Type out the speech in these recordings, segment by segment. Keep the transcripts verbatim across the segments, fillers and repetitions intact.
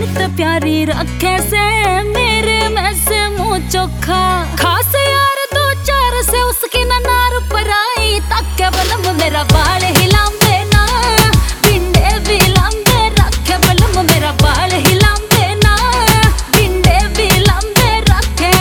मिनत प्यारी रखे से मेरे में से मुंह चोखा खास यार दो चार से उसकी नार पर आई ताके बलम मेरा बाल हिलांबे ना बिंडे भी लांबे रखे बलम मेरा बाल हिलांबे ना बिंडे भी लांबे रखे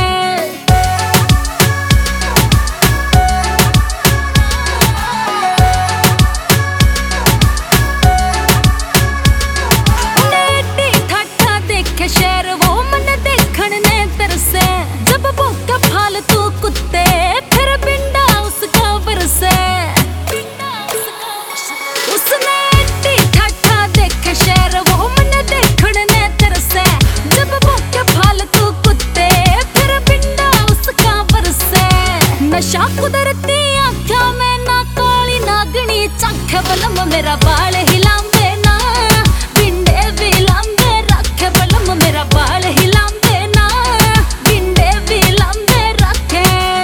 नेटी ठाठा देखे शेर वो मन देखण ने तरसे जब भौंके फालतू कुत्ते फिर बिंडा उसका बरसे उसने एटी ठाठा देखे शेर वो मन देखण ने तरसे जब भौंके फालतू कुत्ते फिर बिंडा उसका बरसे नशा कुदरती आख्या में ना काली नागनी चख बलम मेरा बाल हिलांबे ना बिंडे भी लांबे रखे बलम मेरा बाल हिलांबे ना बिंडे भी लांबे रखे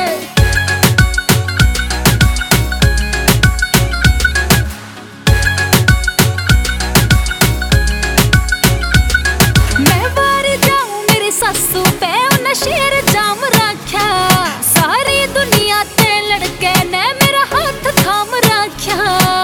मैं बारी जाऊं मेरी सासू पे उन्हें शेर जाम रखा सारी दुनिया ते लड़के ने मेरा हाथ थाम रखा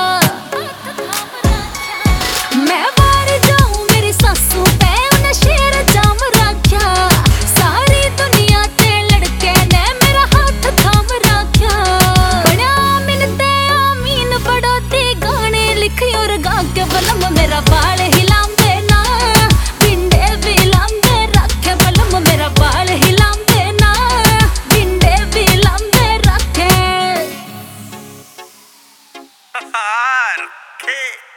मैं बारी जाऊं मेरी सासू पे उन्हें शेर जाम रखा सारी दुनिया ते लड़के ने मेरा हाथ थाम रखा बड़ा मिलते आमीन बड़ो दी गाने लिखी और गा के बलम मेरा बाल हिलांबे ना बिंडे भी लांबे रखे बलम मेरा बाल हिलांबे ना बिंडे भी लांबे रखे Okay.